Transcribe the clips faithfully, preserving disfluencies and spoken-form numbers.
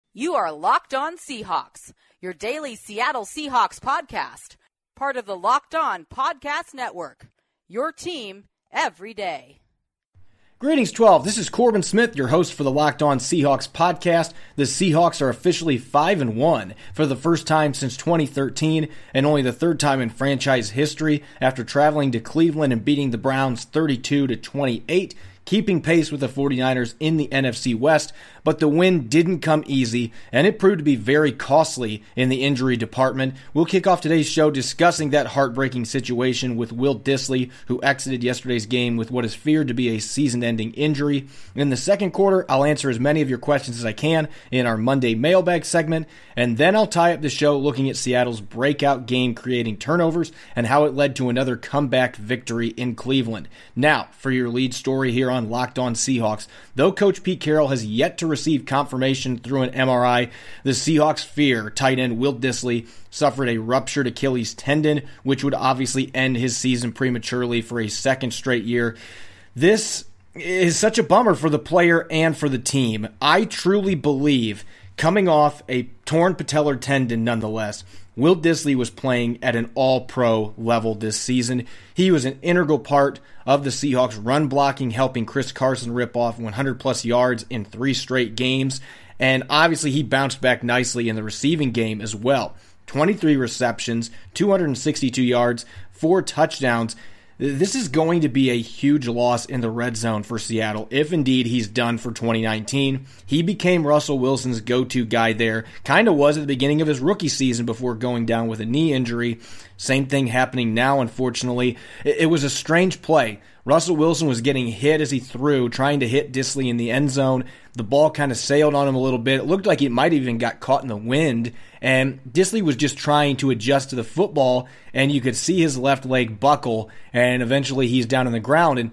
You are Locked On Seahawks, your daily Seattle Seahawks podcast, part of the Locked On Podcast Network, your team every day. Greetings, twelve. This is Corbin Smith, your host for the Locked On Seahawks podcast. The Seahawks are officially five and one for the first time since twenty thirteen and only the third time in franchise history after traveling to Cleveland and beating the Browns thirty-two to twenty-eight. Keeping pace with the 49ers in the N F C West, but the win didn't come easy, and it proved to be very costly in the injury department. We'll kick off today's show discussing that heartbreaking situation with Will Dissly, who exited yesterday's game with what is feared to be a season-ending injury. In the second quarter, I'll answer as many of your questions as I can in our Monday mailbag segment, and then I'll tie up the show looking at Seattle's breakout game creating turnovers and how it led to another comeback victory in Cleveland. Now, for your lead story here on Locked On Seahawks. Though Coach Pete Carroll has yet to receive confirmation through an M R I, the Seahawks fear tight end Will Dissly suffered a ruptured Achilles tendon, which would obviously end his season prematurely for a second straight year. This is such a bummer for the player and for the team. I truly believe, coming off a torn patellar tendon nonetheless, Will Dissly was playing at an all-pro level this season. He was an integral part of the Seahawks run blocking, helping Chris Carson rip off one hundred plus yards in three straight games. And obviously he bounced back nicely in the receiving game as well. twenty-three receptions, two hundred sixty-two yards, four touchdowns. This is going to be a huge loss in the red zone for Seattle if indeed he's done for twenty nineteen. He became Russell Wilson's go-to guy there. Kind of was at the beginning of his rookie season before going down with a knee injury. Same thing happening now, unfortunately. It was a strange play. Russell Wilson was getting hit as he threw, trying to hit Dissly in the end zone. The ball kind of sailed on him a little bit. It looked like it might have even got caught in the wind. And Dissly was just trying to adjust to the football, and you could see his left leg buckle, and eventually he's down on the ground. And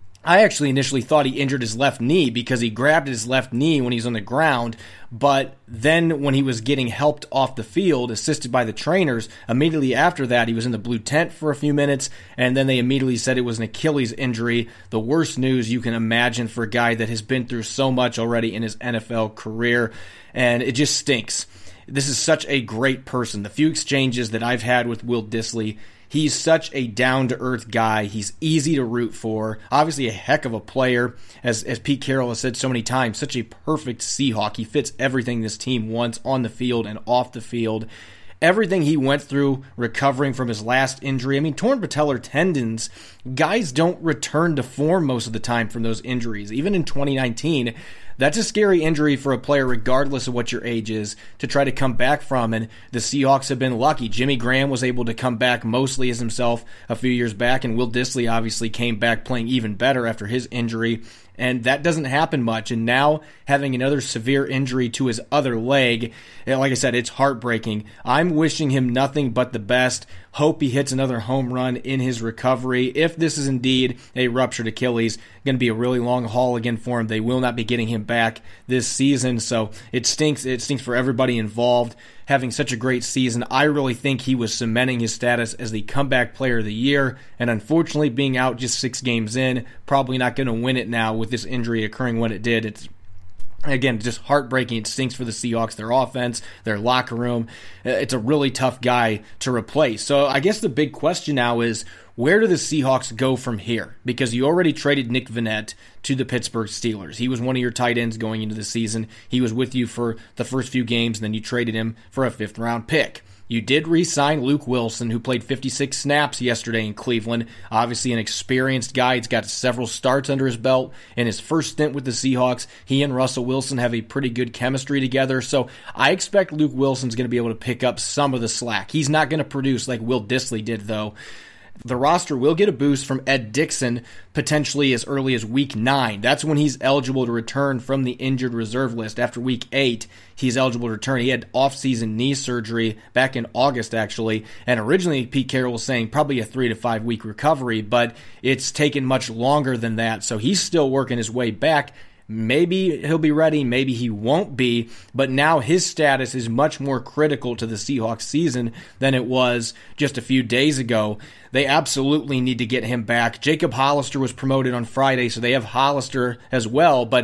I actually initially thought he injured his left knee because he grabbed his left knee when he was on the ground, but then when he was getting helped off the field, assisted by the trainers, immediately after that he was in the blue tent for a few minutes, and then they immediately said it was an Achilles injury. The worst news you can imagine for a guy that has been through so much already in his N F L career, and it just stinks. This is such a great person. The few exchanges that I've had with Will Dissly, he's such a down-to-earth guy. He's easy to root for. Obviously a heck of a player. As as Pete Carroll has said so many times, such a perfect Seahawk. He fits everything this team wants on the field and off the field. Everything he went through recovering from his last injury. I mean, torn patellar tendons, guys don't return to form most of the time from those injuries. Even in twenty nineteen, that's a scary injury for a player regardless of what your age is to try to come back from, and the Seahawks have been lucky. Jimmy Graham was able to come back mostly as himself a few years back, and Will Dissly obviously came back playing even better after his injury, and that doesn't happen much. And now having another severe injury to his other leg, like I said, it's heartbreaking. I'm wishing him nothing but the best. Hope he hits another home run in his recovery. If this is indeed a ruptured Achilles, going to be a really long haul again for him. They will not be getting him back this season, so it stinks. It stinks for everybody involved. Having such a great season, I really think he was cementing his status as the comeback player of the year, and unfortunately being out just six games in, probably not going to win it now with this injury occurring when it did. It's Again, just heartbreaking. It stinks for the Seahawks, their offense, their locker room. It's a really tough guy to replace. So I guess the big question now is, where do the Seahawks go from here? Because you already traded Nick Vannett to the Pittsburgh Steelers. He was one of your tight ends going into the season. He was with you for the first few games, and then you traded him for a fifth-round pick. You did re-sign Luke Wilson, who played fifty-six snaps yesterday in Cleveland. Obviously an experienced guy. He's got several starts under his belt. In his first stint with the Seahawks, he and Russell Wilson have a pretty good chemistry together. So I expect Luke Wilson's going to be able to pick up some of the slack. He's not going to produce like Will Dissly did, though. The roster will get a boost from Ed Dickson potentially as early as week nine. That's when he's eligible to return from the injured reserve list. After week eight, he's eligible to return. He had off-season knee surgery back in August, actually, and originally Pete Carroll was saying probably a three to five week recovery, but it's taken much longer than that, so he's still working his way back. Maybe he'll be ready, maybe he won't be, but now his status is much more critical to the Seahawks season than it was just a few days ago. They absolutely need to get him back. Jacob Hollister was promoted on Friday, so they have Hollister as well, but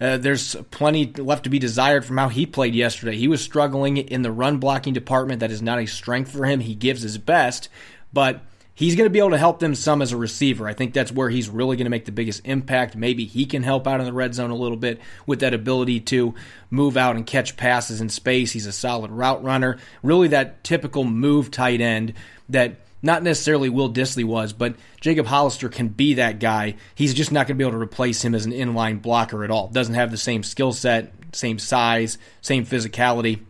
uh, there's plenty left to be desired from how he played yesterday. He was struggling in the run blocking department. That is not a strength for him. He gives his best, but he's going to be able to help them some as a receiver. I think that's where he's really going to make the biggest impact. Maybe he can help out in the red zone a little bit with that ability to move out and catch passes in space. He's a solid route runner. Really that typical move tight end that not necessarily Will Dissly was, but Jacob Hollister can be that guy. He's just not going to be able to replace him as an inline blocker at all. Doesn't have the same skill set, same size, same physicality.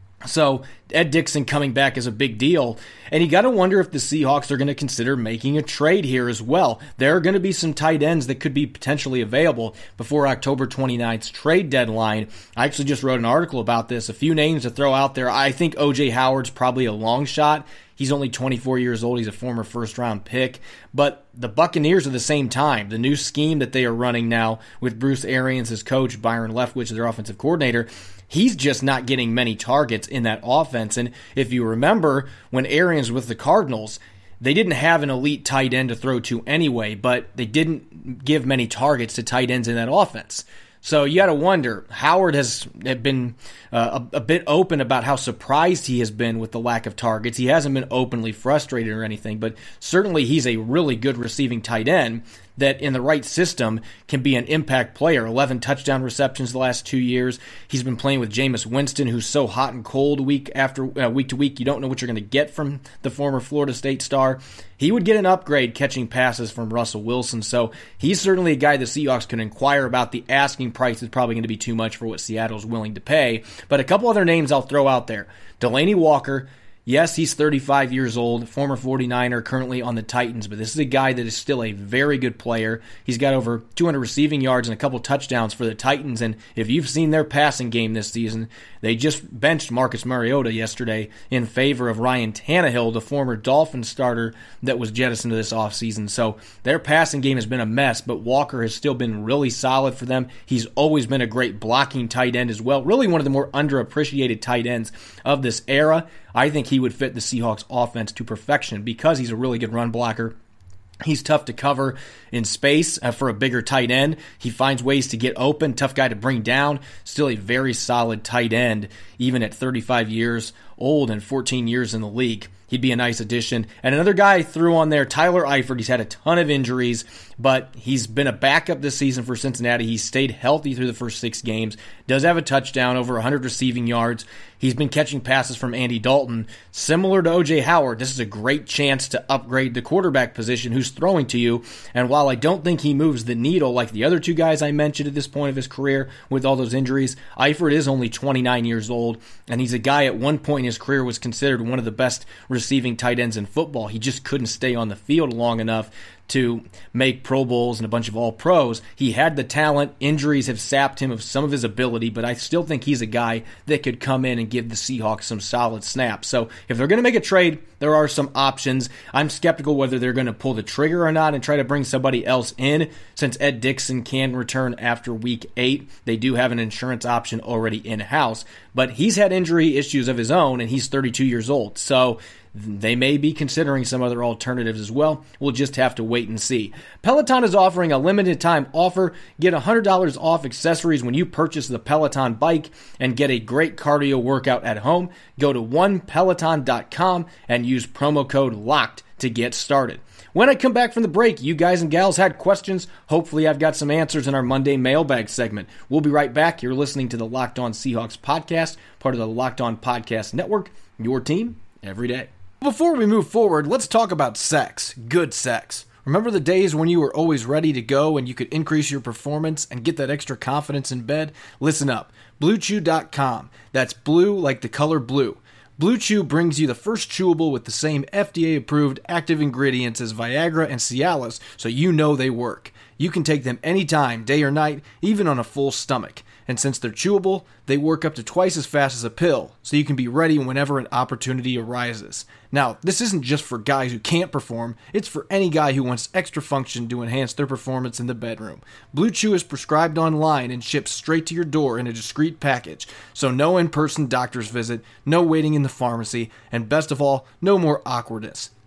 So Ed Dickson coming back is a big deal, and you got to wonder if the Seahawks are going to consider making a trade here as well. There are going to be some tight ends that could be potentially available before October twenty-ninth's trade deadline. I actually just wrote an article about this. A few names to throw out there. I think O J Howard's probably a long shot. He's only twenty-four years old. He's a former first-round pick. But the Buccaneers are the same time. The new scheme that they are running now with Bruce Arians as coach, Byron Leftwich as their offensive coordinator, he's just not getting many targets in that offense. And if you remember, when Arians was with the Cardinals, they didn't have an elite tight end to throw to anyway, but they didn't give many targets to tight ends in that offense. So you got to wonder, Howard has been uh, a, a bit open about how surprised he has been with the lack of targets. He hasn't been openly frustrated or anything, but certainly he's a really good receiving tight end that in the right system can be an impact player. eleven touchdown receptions the last two years. He's been playing with Jameis Winston, who's so hot and cold week after uh, week to week. You don't know what you're going to get from the former Florida State star. He would get an upgrade catching passes from Russell Wilson. So he's certainly a guy the Seahawks can inquire about. The asking price is probably going to be too much for what Seattle's willing to pay. But a couple other names I'll throw out there. Delanie Walker. Yes, he's thirty-five years old, former forty-niner, currently on the Titans, but this is a guy that is still a very good player. He's got over two hundred receiving yards and a couple touchdowns for the Titans, and if you've seen their passing game this season, they just benched Marcus Mariota yesterday in favor of Ryan Tannehill, the former Dolphins starter that was jettisoned this offseason. So their passing game has been a mess, but Walker has still been really solid for them. He's always been a great blocking tight end as well, really one of the more underappreciated tight ends of this era. I think he would fit the Seahawks offense to perfection because he's a really good run blocker. He's tough to cover in space uh, for a bigger tight end. He finds ways to get open, tough guy to bring down. Still a very solid tight end, even at thirty-five years old and fourteen years in the league. He'd be a nice addition. And another guy I threw on there, Tyler Eifert. He's had a ton of injuries, but he's been a backup this season for Cincinnati. He's stayed healthy through the first six games. Does have a touchdown, over one hundred receiving yards. He's been catching passes from Andy Dalton. Similar to O J Howard, this is a great chance to upgrade the quarterback position who's throwing to you. And while I don't think he moves the needle like the other two guys I mentioned at this point of his career with all those injuries, Eifert is only twenty-nine years old, and he's a guy at one point in his career was considered one of the best receiving tight ends in football. He just couldn't stay on the field long enough to make Pro Bowls and a bunch of All-Pros. He had the talent. Injuries have sapped him of some of his ability, but I still think he's a guy that could come in and give the Seahawks some solid snaps. So if they're going to make a trade, there are some options. I'm skeptical whether they're going to pull the trigger or not and try to bring somebody else in. Since Ed Dickson can return after week eight, they do have an insurance option already in-house. But he's had injury issues of his own, and he's thirty-two years old. So they may be considering some other alternatives as well. We'll just have to wait and see. Peloton is offering a limited time offer. Get one hundred dollars off accessories when you purchase the Peloton bike and get a great cardio workout at home. Go to one peloton dot com and use promo code LOCKED to get started. When I come back from the break, you guys and gals had questions. Hopefully I've got some answers in our Monday mailbag segment. We'll be right back. You're listening to the Locked On Seahawks podcast, part of the Locked On Podcast Network, your team every day. Before we move forward, let's talk about sex. Good sex. Remember the days when you were always ready to go and you could increase your performance and get that extra confidence in bed? Listen up. Blue Chew dot com. That's blue like the color blue. Blue Chew brings you the first chewable with the same F D A-approved active ingredients as Viagra and Cialis, so you know they work. You can take them anytime, day or night, even on a full stomach. And since they're chewable, they work up to twice as fast as a pill, so you can be ready whenever an opportunity arises. Now, this isn't just for guys who can't perform, it's for any guy who wants extra function to enhance their performance in the bedroom. Blue Chew is prescribed online and shipped straight to your door in a discreet package, so no in-person doctor's visit, no waiting in the pharmacy, and best of all, no more awkwardness.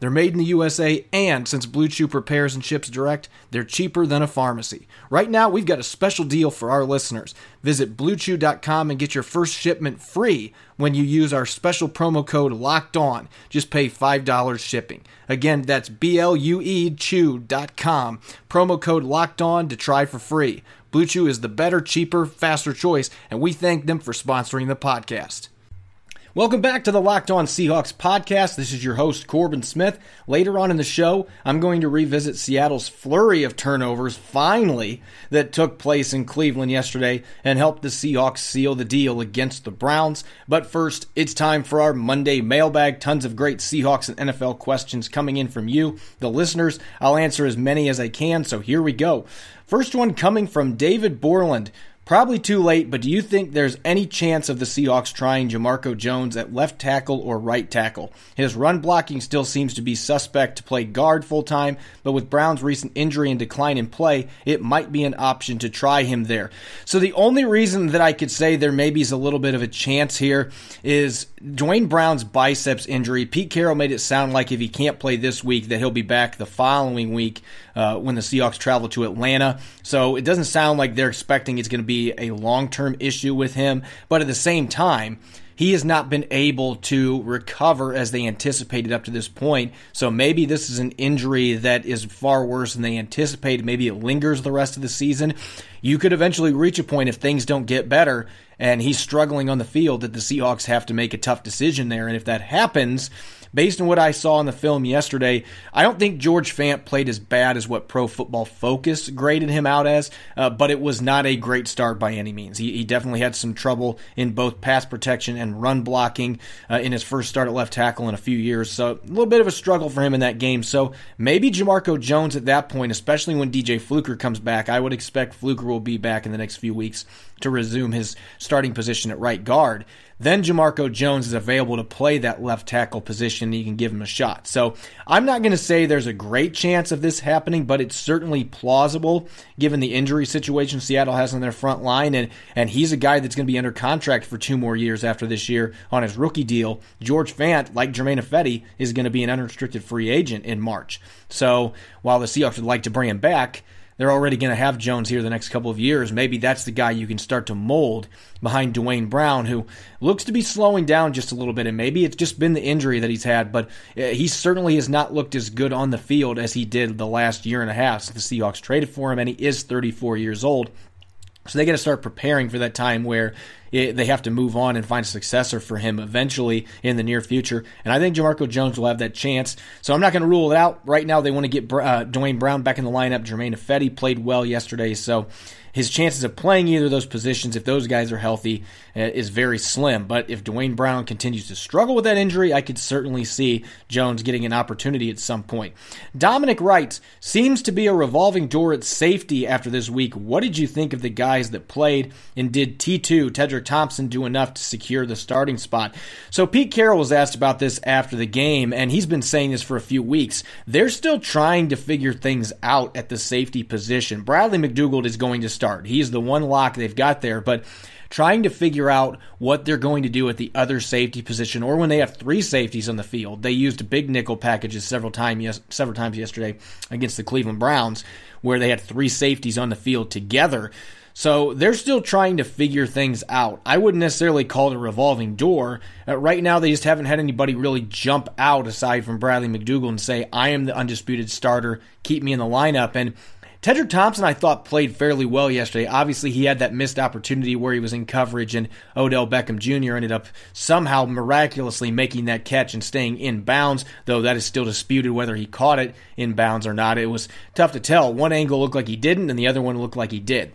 They're made in the U S A, and since Blue Chew prepares and ships direct, they're cheaper than a pharmacy. Right now, we've got a special deal for our listeners. Visit blue chew dot com and get your first shipment free when you use our special promo code LOCKEDON. Just pay five dollars shipping. Again, that's B L U E chew dot com. Promo code LOCKEDON to try for free. Blue Chew is the better, cheaper, faster choice, and we thank them for sponsoring the podcast. Welcome back to the Locked On Seahawks podcast. This is your host, Corbin Smith. Later on in the show, I'm going to revisit Seattle's flurry of turnovers, finally, that took place in Cleveland yesterday and helped the Seahawks seal the deal against the Browns. But first, it's time for our Monday mailbag. Tons of great Seahawks and N F L questions coming in from you, the listeners. I'll answer as many as I can, so here we go. First one coming from David Borland. Probably too late, but do you think there's any chance of the Seahawks trying Jamarco Jones at left tackle or right tackle? His run blocking still seems to be suspect to play guard full-time, but with Brown's recent injury and decline in play, it might be an option to try him there. So the only reason that I could say there maybe is a little bit of a chance here is Duane Brown's biceps injury. Pete Carroll made it sound like if he can't play this week, that he'll be back the following week uh, when the Seahawks travel to Atlanta. So it doesn't sound like they're expecting it's going to be a long-term issue with him, but at the same time, he has not been able to recover as they anticipated up to this point. So maybe this is an injury that is far worse than they anticipated. Maybe it lingers the rest of the season. You could eventually reach a point if things don't get better and he's struggling on the field that the Seahawks have to make a tough decision there. And if that happens, based on what I saw in the film yesterday, I don't think George Fant played as bad as what Pro Football Focus graded him out as, uh, but it was not a great start by any means. He, he definitely had some trouble in both pass protection and run blocking uh, in his first start at left tackle in a few years, so a little bit of a struggle for him in that game. So maybe Jamarco Jones at that point, especially when D J Fluker comes back, I would expect Fluker will be back in the next few weeks to resume his starting position at right guard. Then Jamarco Jones is available to play that left tackle position, and you can give him a shot. So I'm not going to say there's a great chance of this happening, but it's certainly plausible given the injury situation Seattle has on their front line, and, and he's a guy that's going to be under contract for two more years after this year on his rookie deal. George Fant, like Germain Ifedi, is going to be an unrestricted free agent in March. So while the Seahawks would like to bring him back, they're already going to have Jones here the next couple of years. Maybe that's the guy you can start to mold behind Duane Brown, who looks to be slowing down just a little bit. And maybe it's just been the injury that he's had, but he certainly has not looked as good on the field as he did the last year and a half since the Seahawks traded for him, and he is thirty-four years old. So they got to start preparing for that time where it, they have to move on and find a successor for him eventually in the near future. And I think Jamarco Jones will have that chance. So I'm not going to rule it out. Right now they want to get uh, Duane Brown back in the lineup. Germain Ifedi played well yesterday, so his chances of playing either of those positions, if those guys are healthy, uh, is very slim. But if Duane Brown continues to struggle with that injury, I could certainly see Jones getting an opportunity at some point. Dominic writes, seems to be a revolving door at safety after this week. What did you think of the guys that played? And did T two, Tedrick Thompson, do enough to secure the starting spot? So Pete Carroll was asked about this after the game, and he's been saying this for a few weeks. They're still trying to figure things out at the safety position. Bradley McDougald is going to start. He's the one lock they've got there, but trying to figure out what they're going to do at the other safety position, or when they have three safeties on the field. They used big nickel packages several time yes, several times yesterday against the Cleveland Browns, where they had three safeties on the field together. So they're still trying to figure things out. I wouldn't necessarily call it a revolving door. Uh, right now, they just haven't had anybody really jump out aside from Bradley McDougald and say, I am the undisputed starter, keep me in the lineup. And Tedrick Thompson, I thought, played fairly well yesterday. Obviously, he had that missed opportunity where he was in coverage, and Odell Beckham Junior ended up somehow miraculously making that catch and staying in bounds, though that is still disputed whether he caught it in bounds or not. It was tough to tell. One angle looked like he didn't, and the other one looked like he did.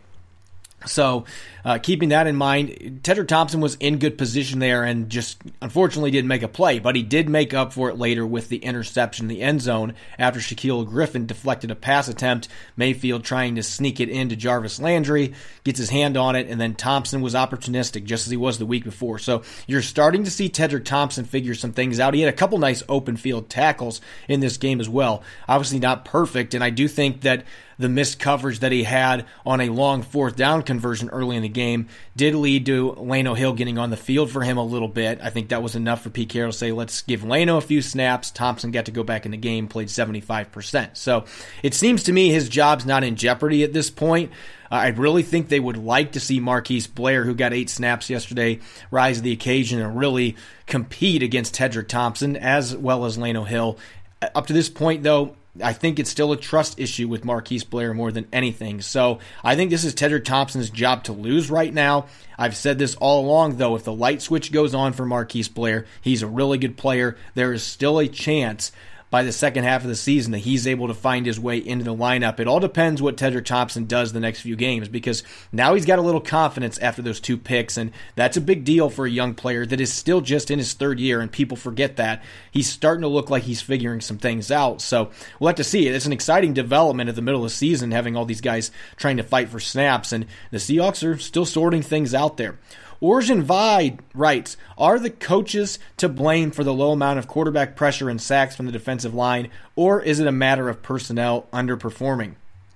So uh, keeping that in mind, Tedrick Thompson was in good position there and just unfortunately didn't make a play, but he did make up for it later with the interception in the end zone after Shaquille Griffin deflected a pass attempt. Mayfield trying to sneak it into Jarvis Landry, gets his hand on it, and then Thompson was opportunistic just as he was the week before. So you're starting to see Tedrick Thompson figure some things out. He had a couple nice open field tackles in this game as well. Obviously not perfect, and I do think that the missed coverage that he had on a long fourth down conversion early in the game did lead to Lano Hill getting on the field for him a little bit. I think that was enough for Pete Carroll to say, let's give Lano a few snaps. Thompson got to go back in the game, played seventy-five percent. So it seems to me his job's not in jeopardy at this point. Uh, I really think they would like to see Marquise Blair, who got eight snaps yesterday, rise to the occasion and really compete against Tedrick Thompson as well as Lano Hill. Up to this point, though, I think it's still a trust issue with Marquise Blair more than anything. So I think this is Tedrick Thompson's job to lose right now. I've said this all along, though. If the light switch goes on for Marquise Blair, he's a really good player. There is still a chance by the second half of the season that he's able to find his way into the lineup. It all depends what Tedrick Thompson does the next few games, because now he's got a little confidence after those two picks, and that's a big deal for a young player that is still just in his third year, and people forget that. He's starting to look like he's figuring some things out, so we'll have to see. It's an exciting development at the middle of the season, having all these guys trying to fight for snaps, and the Seahawks are still sorting things out there. Orjan Vide writes, are the coaches to blame for the low amount of quarterback pressure and sacks from the defensive line, or is it a matter of personnel underperforming?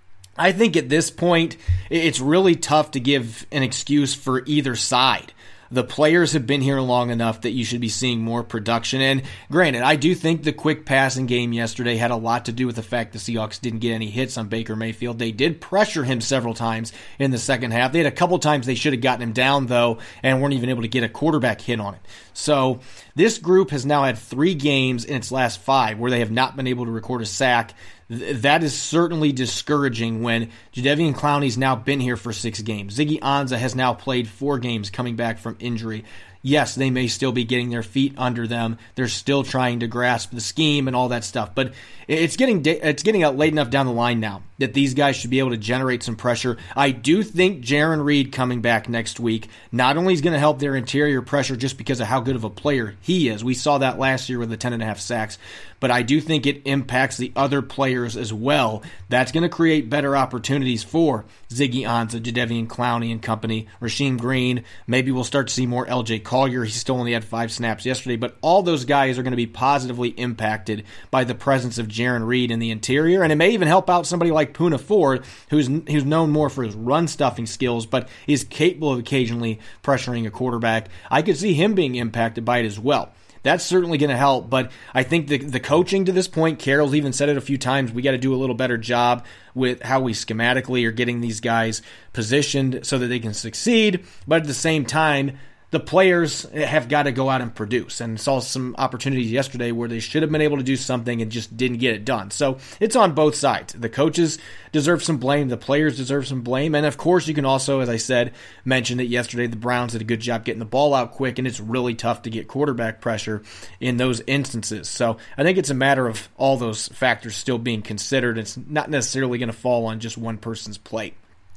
I think at this point, it's really tough to give an excuse for either side. The players have been here long enough that you should be seeing more production. And granted, I do think the quick passing game yesterday had a lot to do with the fact the Seahawks didn't get any hits on Baker Mayfield. They did pressure him several times in the second half. They had a couple times they should have gotten him down, though, and weren't even able to get a quarterback hit on it. So this group has now had three games in its last five where they have not been able to record a sack. That is certainly discouraging when Jadeveon Clowney's now been here for six games. Ziggy Ansah has now played four games coming back from injury. Yes, they may still be getting their feet under them. They're still trying to grasp the scheme and all that stuff. But it's getting it's getting out late enough down the line now that these guys should be able to generate some pressure. I do think Jarran Reed coming back next week not only is going to help their interior pressure just because of how good of a player he is. We saw that last year with the ten and a half sacks. But I do think it impacts the other players as well. That's going to create better opportunities for Ziggy Ansah, Jadeveon Clowney and company, Rasheem Green. Maybe we'll start to see more L J Collier. He still only had five snaps yesterday. But all those guys are going to be positively impacted by the presence of Jarran Reed in the interior. And it may even help out somebody like Poona Ford, who's, who's known more for his run-stuffing skills, but is capable of occasionally pressuring a quarterback. I could see him being impacted by it as well. That's certainly going to help, but I think the the coaching to this point, Carroll's even said it a few times, we got to do a little better job with how we schematically are getting these guys positioned so that they can succeed, but at the same time, the players have got to go out and produce, and saw some opportunities yesterday where they should have been able to do something and just didn't get it done. So it's on both sides. The coaches deserve some blame. The players deserve some blame. And, of course, you can also, as I said, mention that yesterday the Browns did a good job getting the ball out quick, and it's really tough to get quarterback pressure in those instances. So I think it's a matter of all those factors still being considered. It's not necessarily going to fall on just one person's plate.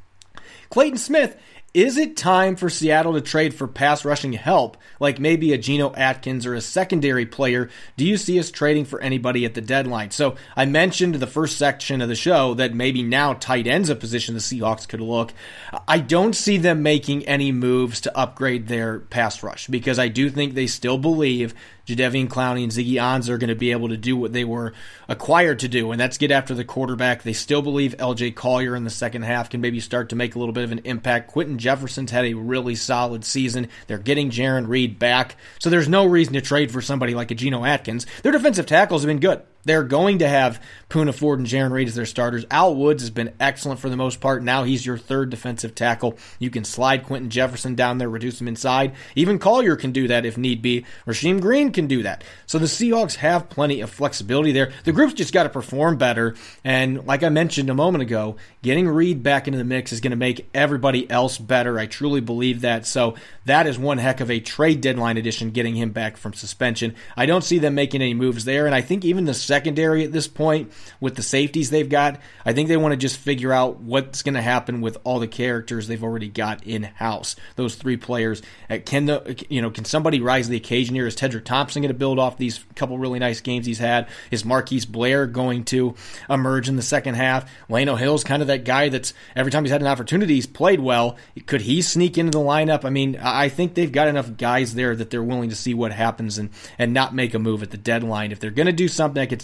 Clayton Smith, is it time for Seattle to trade for pass rushing help, like maybe a Geno Atkins or a secondary player? Do you see us trading for anybody at the deadline? So I mentioned the first section of the show that maybe now tight end's a position the Seahawks could look. I don't see them making any moves to upgrade their pass rush because I do think they still believe Jadeveon Clowney and Ziggy Ansah are going to be able to do what they were acquired to do, and that's get after the quarterback. They still believe L J Collier in the second half can maybe start to make a little bit of an impact. Quentin Jefferson's had a really solid season. They're getting Jarran Reed back, so there's no reason to trade for somebody like a Geno Atkins. Their defensive tackles have been good. They're going to have Poona Ford and Jarran Reed as their starters. Al Woods has been excellent for the most part. Now he's your third defensive tackle. You can slide Quentin Jefferson down there, reduce him inside. Even Collier can do that if need be. Rasheem Green can do that. So the Seahawks have plenty of flexibility there. The group's just got to perform better. And like I mentioned a moment ago, getting Reed back into the mix is going to make everybody else better. I truly believe that. So that is one heck of a trade deadline addition, getting him back from suspension. I don't see them making any moves there. And I think even the secondary at this point with the safeties they've got, I think they want to just figure out what's going to happen with all the characters they've already got in-house. Those three players. Can the you know can somebody rise to the occasion here? Is Tedrick Thompson going to build off these couple really nice games he's had? Is Marquise Blair going to emerge in the second half? Lano Hill's kind of that guy that's every time he's had an opportunity, he's played well. Could he sneak into the lineup? I mean, I think they've got enough guys there that they're willing to see what happens and, and not make a move at the deadline. If they're going to do something, I could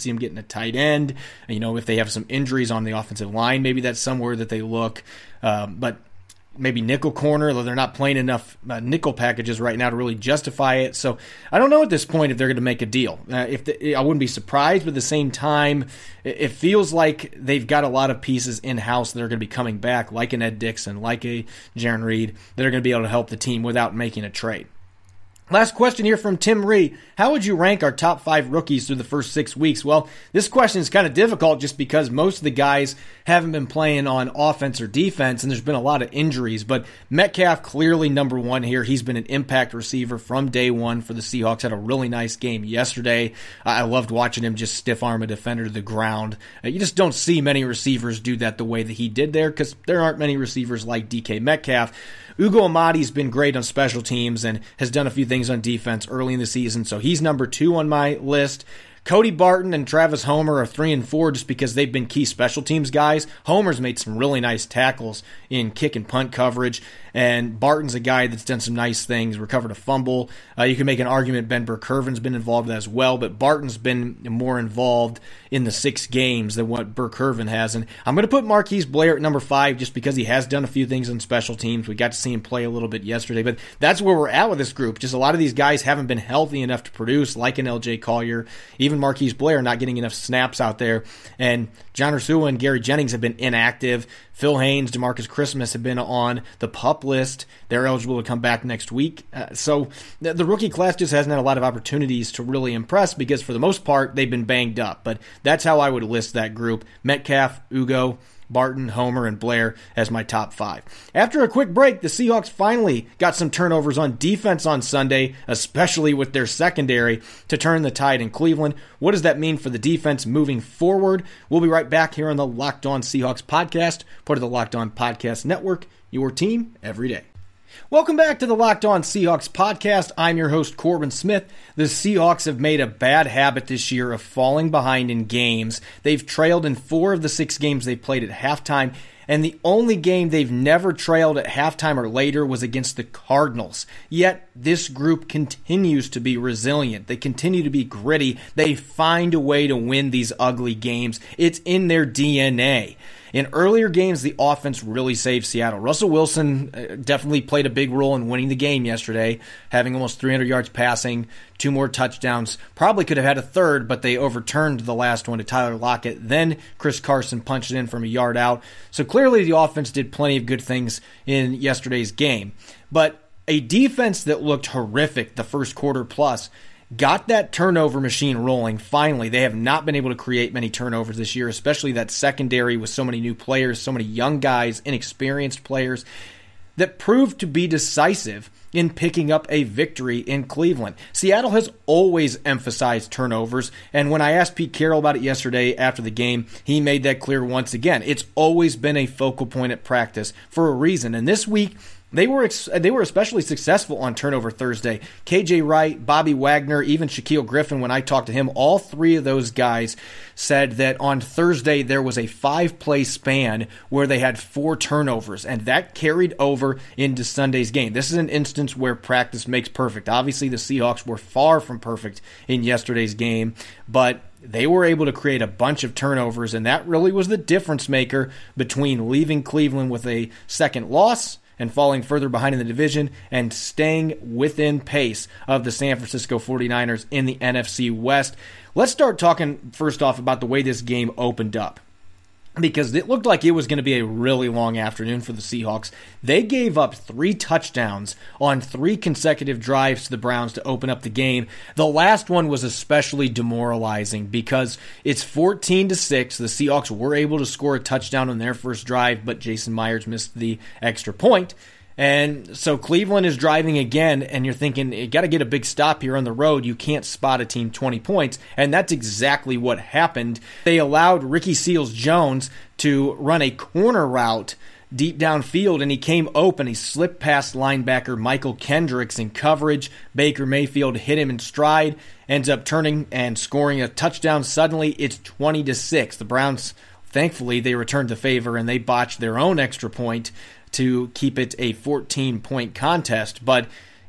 see them getting a tight end. You know, if they have some injuries on the offensive line, maybe that's somewhere that they look. Um, but maybe nickel corner, though they're not playing enough uh, nickel packages right now to really justify it. So I don't know at this point if they're going to make a deal. Uh, if the, I wouldn't be surprised, but at the same time, it, it feels like they've got a lot of pieces in-house that are going to be coming back, like an Ed Dixon, like a Jaron Reed, that are going to be able to help the team without making a trade. Last question here from Tim Ree. How would you rank our top five rookies through the first six weeks? Well, this question is kind of difficult just because most of the guys haven't been playing on offense or defense, and there's been a lot of injuries. But Metcalf, clearly number one here. He's been an impact receiver from day one for the Seahawks. Had a really nice game yesterday. I loved watching him just stiff-arm a defender to the ground. You just don't see many receivers do that the way that he did there because there aren't many receivers like D K Metcalf. Ugo Amadi's been great on special teams and has done a few things on defense early in the season, so he's number two on my list. Cody Barton and Travis Homer are three and four just because they've been key special teams guys. Homer's made some really nice tackles in kick and punt coverage, and Barton's a guy that's done some nice things, recovered a fumble. Uh, you can make an argument Ben Burke-Irvin's been involved as well, but Barton's been more involved in the six games than what Burke-Irvin has. And I'm going to put Marquise Blair at number five just because he has done a few things on special teams. We got to see him play a little bit yesterday, but that's where we're at with this group. Just a lot of these guys haven't been healthy enough to produce, like an L J Collier, even Marquise Blair not getting enough snaps out there. And John Ursua and Gary Jennings have been inactive. Phil Haynes, DeMarcus Christmas have been on the PUP list. They're eligible to come back next week. Uh, so the, the rookie class just hasn't had a lot of opportunities to really impress because for the most part, they've been banged up. But that's how I would list that group. Metcalf, Ugo, Barton, Homer, and Blair as my top five. After a quick break, the Seahawks finally got some turnovers on defense on Sunday, especially with their secondary, to turn the tide in Cleveland. What does that mean for the defense moving forward? We'll be right back here on the Locked On Seahawks podcast, part of the Locked On Podcast Network, your team every day. Welcome back to the Locked On Seahawks podcast. I'm your host, Corbin Smith. The Seahawks have made a bad habit this year of falling behind in games. They've trailed in four of the six games they've played at halftime, and the only game they've never trailed at halftime or later was against the Cardinals. Yet, this group continues to be resilient. They continue to be gritty. They find a way to win these ugly games. It's in their D N A. In earlier games, the offense really saved Seattle. Russell Wilson definitely played a big role in winning the game yesterday, having almost three hundred yards passing, two more touchdowns. Probably could have had a third, but they overturned the last one to Tyler Lockett. Then Chris Carson punched it in from a yard out. So clearly the offense did plenty of good things in yesterday's game. But a defense that looked horrific the first quarter plus got that turnover machine rolling finally. They have not been able to create many turnovers this year, especially that secondary with so many new players, so many young guys, inexperienced players that proved to be decisive in picking up a victory in Cleveland. Seattle has always emphasized turnovers, and when I asked Pete Carroll about it yesterday after the game, he made that clear once again. It's always been a focal point at practice for a reason, and this week, They were ex- they were especially successful on Turnover Thursday. K J Wright, Bobby Wagner, even Shaquille Griffin, when I talked to him, all three of those guys said that on Thursday there was a five-play span where they had four turnovers, and that carried over into Sunday's game. This is an instance where practice makes perfect. Obviously, the Seahawks were far from perfect in yesterday's game, but they were able to create a bunch of turnovers, and that really was the difference maker between leaving Cleveland with a second loss and falling further behind in the division and staying within pace of the San Francisco forty-niners in the N F C West. Let's start talking first off about the way this game opened up, because it looked like it was going to be a really long afternoon for the Seahawks. They gave up three touchdowns on three consecutive drives to the Browns to open up the game. The last one was especially demoralizing because it's fourteen to six. The Seahawks were able to score a touchdown on their first drive, but Jason Myers missed the extra point. And so Cleveland is driving again, and you're thinking, you got to get a big stop here on the road. You can't spot a team twenty points, and that's exactly what happened. They allowed Ricky Seals-Jones to run a corner route deep downfield, and he came open. He slipped past linebacker Michael Kendricks in coverage. Baker Mayfield hit him in stride, ends up turning and scoring a touchdown. Suddenly, it's twenty to six. The Browns, thankfully, they returned the favor, and they botched their own extra point to keep it a fourteen-point contest. But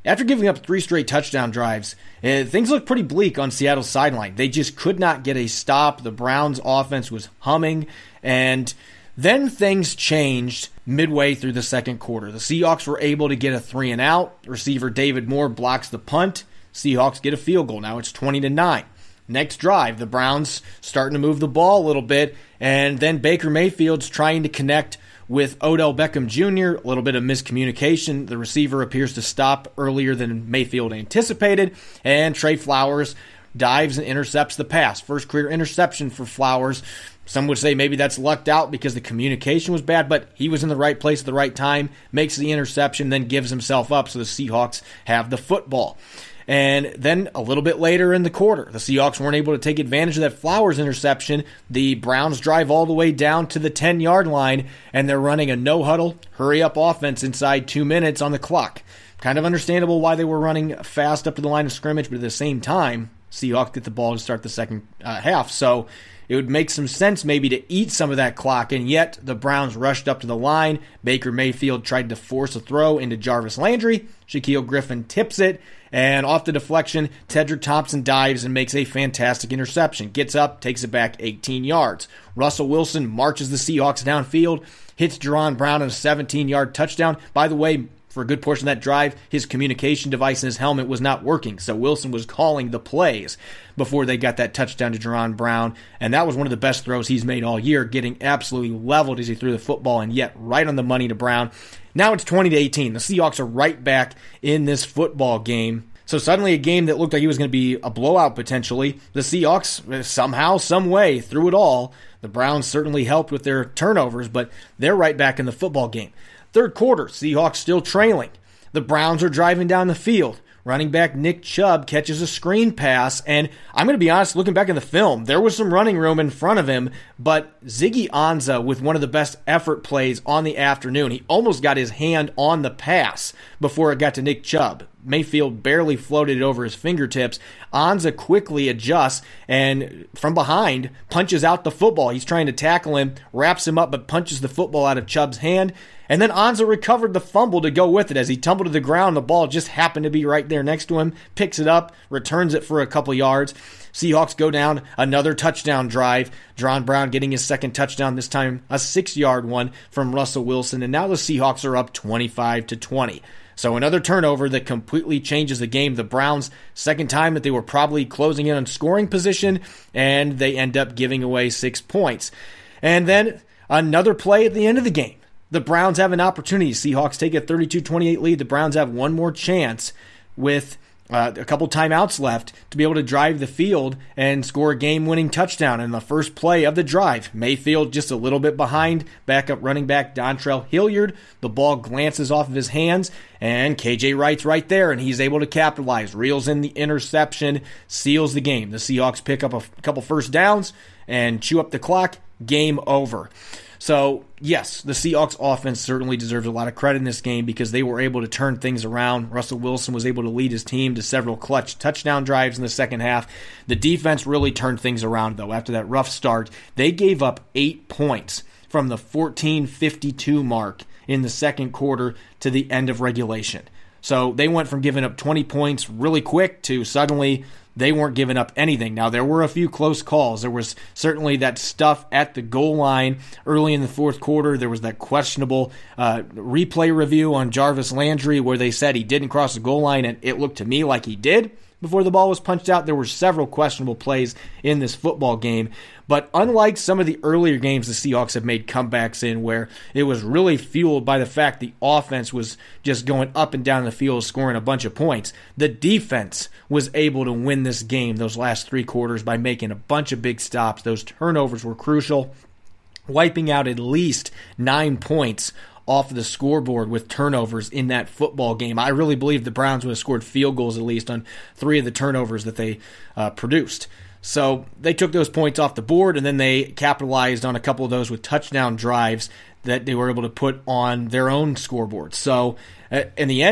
after giving up three straight touchdown drives, uh, things looked pretty bleak on Seattle's sideline. They just could not get a stop. The Browns' offense was humming, and then things changed midway through the second quarter. The Seahawks were able to get a three and out. Receiver David Moore blocks the punt. Seahawks get a field goal. Now it's twenty to nine. Next drive, the Browns starting to move the ball a little bit, and then Baker Mayfield's trying to connect with Odell Beckham Junior A little bit of miscommunication. The receiver appears to stop earlier than Mayfield anticipated, and Trey Flowers dives and intercepts the pass. First career interception for Flowers. Some would say maybe that's lucked out because the communication was bad, but he was in the right place at the right time, makes the interception, then gives himself up, so the Seahawks have the football. And then a little bit later in the quarter, the Seahawks weren't able to take advantage of that Flowers interception. The Browns drive all the way down to the ten-yard line, and they're running a no-huddle, hurry-up offense inside two minutes on the clock. Kind of understandable why they were running fast up to the line of scrimmage, but at the same time, Seahawks get the ball to start the second uh, half. So it would make some sense maybe to eat some of that clock, and yet the Browns rushed up to the line. Baker Mayfield tried to force a throw into Jarvis Landry. Shaquille Griffin tips it, and off the deflection, Tedrick Thompson dives and makes a fantastic interception. Gets up, takes it back eighteen yards. Russell Wilson marches the Seahawks downfield, hits Jaron Brown on a seventeen-yard touchdown. By the way, for a good portion of that drive, his communication device in his helmet was not working, so Wilson was calling the plays before they got that touchdown to Jaron Brown, and that was one of the best throws he's made all year, getting absolutely leveled as he threw the football, and yet right on the money to Brown. Now it's twenty to eighteen. The Seahawks are right back in this football game. So suddenly a game that looked like it was going to be a blowout potentially, the Seahawks somehow, some way, through it all. The Browns certainly helped with their turnovers, but they're right back in the football game. Third quarter, Seahawks still trailing. The Browns are driving down the field. Running back Nick Chubb catches a screen pass, and I'm going to be honest, looking back in the film, there was some running room in front of him, but Ziggy Ansah with one of the best effort plays on the afternoon. He almost got his hand on the pass before it got to Nick Chubb. Mayfield barely floated it over his fingertips. Ansah quickly adjusts and from behind punches out the football. He's trying to tackle him, wraps him up, but punches the football out of Chubb's hand. And then Ansah recovered the fumble to go with it. As he tumbled to the ground, the ball just happened to be right there next to him, picks it up, returns it for a couple yards. Seahawks go down another touchdown drive. Jaron Brown getting his second touchdown, this time a six-yard one from Russell Wilson. And now the Seahawks are up twenty-five to twenty. So another turnover that completely changes the game. The Browns, second time that they were probably closing in on scoring position, and they end up giving away six points. And then another play at the end of the game. The Browns have an opportunity. Seahawks take a thirty-two twenty-eight lead. The Browns have one more chance with uh, a couple timeouts left to be able to drive the field and score a game-winning touchdown in the first play of the drive. Mayfield just a little bit behind backup running back Dontrell Hilliard. The ball glances off of his hands, and K J Wright's right there, and he's able to capitalize. Reels in the interception, seals the game. The Seahawks pick up a couple first downs and chew up the clock. Game over. So, yes, the Seahawks offense certainly deserves a lot of credit in this game because they were able to turn things around. Russell Wilson was able to lead his team to several clutch touchdown drives in the second half. The defense really turned things around, though. After that rough start, they gave up eight points from the fourteen fifty-two mark in the second quarter to the end of regulation. So they went from giving up twenty points really quick to suddenly they weren't giving up anything. Now, there were a few close calls. There was certainly that stuff at the goal line early in the fourth quarter. There was that questionable uh, replay review on Jarvis Landry where they said he didn't cross the goal line, and it looked to me like he did before the ball was punched out. There were several questionable plays in this football game. But unlike some of the earlier games the Seahawks have made comebacks in where it was really fueled by the fact the offense was just going up and down the field scoring a bunch of points, the defense was able to win this game those last three quarters by making a bunch of big stops. Those turnovers were crucial, wiping out at least nine points off of the scoreboard with turnovers in that football game. I really believe the Browns would have scored field goals at least on three of the turnovers that they uh, produced. So they took those points off the board, and then they capitalized on a couple of those with touchdown drives that they were able to put on their own scoreboard. So uh, in the end,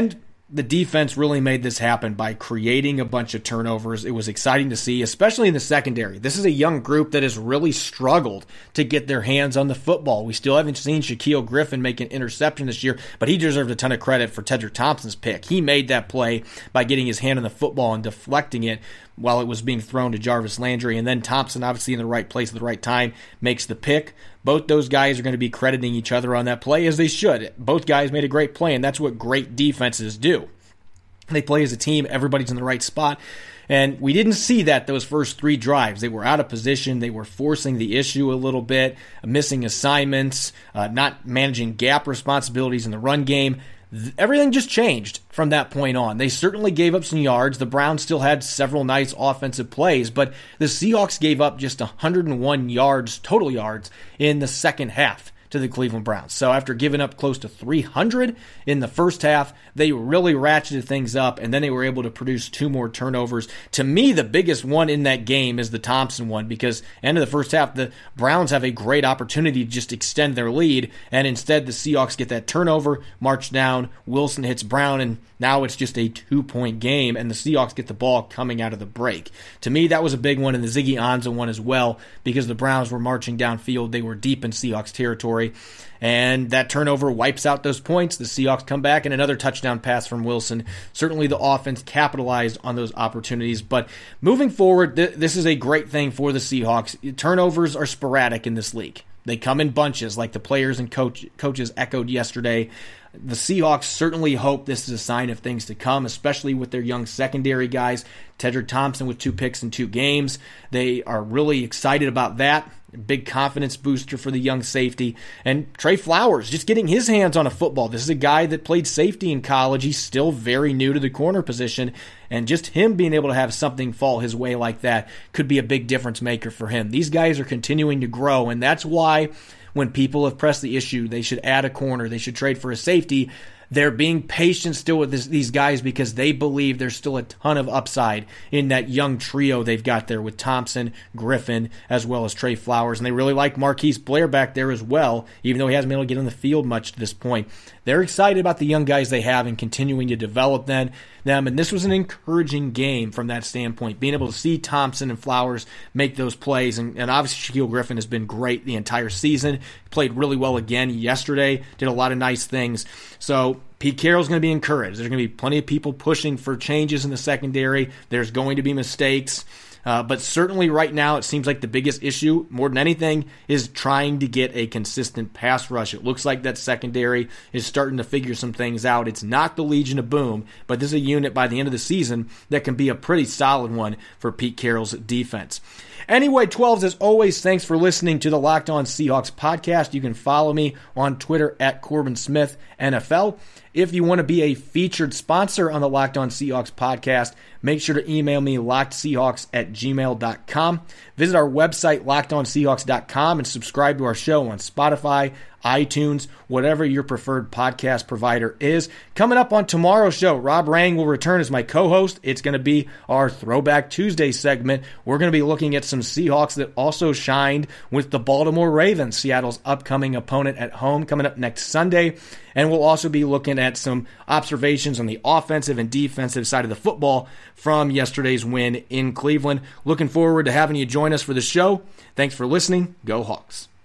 the defense really made this happen by creating a bunch of turnovers. It was exciting to see, especially in the secondary. This is a young group that has really struggled to get their hands on the football. We still haven't seen Shaquille Griffin make an interception this year, but he deserved a ton of credit for Tedrick Thompson's pick. He made that play by getting his hand on the football and deflecting it while it was being thrown to Jarvis Landry. And then Thompson, obviously in the right place at the right time, makes the pick. Both those guys are going to be crediting each other on that play, as they should. Both guys made a great play, and that's what great defenses do. They play as a team. Everybody's in the right spot. And we didn't see that those first three drives. They were out of position. They were forcing the issue a little bit, missing assignments, uh, not managing gap responsibilities in the run game. Everything just changed from that point on. They certainly gave up some yards. The Browns still had several nice offensive plays, but the Seahawks gave up just one hundred one yards, total yards, in the second half to the Cleveland Browns. So after giving up close to three hundred in the first half, they really ratcheted things up, and then they were able to produce two more turnovers. To me, the biggest one in that game is the Thompson one, because end of the first half, the Browns have a great opportunity to just extend their lead, and instead the Seahawks get that turnover, march down, Wilson hits Brown, and now it's just a two-point game, and the Seahawks get the ball coming out of the break. To me, that was a big one, and the Ziggy Ansah one as well, because the Browns were marching downfield. They were deep in Seahawks territory, and that turnover wipes out those points. The Seahawks come back, and another touchdown pass from Wilson. Certainly the offense capitalized on those opportunities, but moving forward, th- this is a great thing for the Seahawks. Turnovers are sporadic in this league. They come in bunches, like the players and coach, coaches echoed yesterday. The Seahawks certainly hope this is a sign of things to come, especially with their young secondary guys. Tedrick Thompson with two picks in two games. They are really excited about that. Big confidence booster for the young safety. And Trey Flowers, just getting his hands on a football. This is a guy that played safety in college. He's still very new to the corner position. And just him being able to have something fall his way like that could be a big difference maker for him. These guys are continuing to grow, and that's why when people have pressed the issue, they should add a corner, they should trade for a safety, they're being patient still with this, these guys because they believe there's still a ton of upside in that young trio they've got there with Thompson, Griffin, as well as Trey Flowers. And they really like Marquise Blair back there as well, even though he hasn't been able to get on the field much to this point. They're excited about the young guys they have and continuing to develop them. them. And this was an encouraging game from that standpoint, being able to see Thompson and Flowers make those plays. And, and obviously Shaquille Griffin has been great the entire season. Played really well again yesterday, did a lot of nice things. So Pete Carroll's going to be encouraged. There's going to be plenty of people pushing for changes in the secondary. There's going to be mistakes. Uh, but certainly right now it seems like the biggest issue, more than anything, is trying to get a consistent pass rush. It looks like that secondary is starting to figure some things out. It's not the Legion of Boom, but this is a unit by the end of the season that can be a pretty solid one for Pete Carroll's defense. Anyway, twelves, as always, thanks for listening to the Locked On Seahawks podcast. You can follow me on Twitter at Corbin Smith N F L. If you want to be a featured sponsor on the Locked On Seahawks podcast, make sure to email me lockedseahawks at gmail dot com. Visit our website, locked on seahawks dot com, and subscribe to our show on Spotify, iTunes, whatever your preferred podcast provider is. Coming up on tomorrow's show, Rob Rang will return as my co-host. It's going to be our Throwback Tuesday segment. We're going to be looking at some Seahawks that also shined with the Baltimore Ravens, Seattle's upcoming opponent at home, coming up next Sunday. And we'll also be looking at some observations on the offensive and defensive side of the football from yesterday's win in Cleveland. Looking forward to having you join us for the show. Thanks for listening. Go Hawks.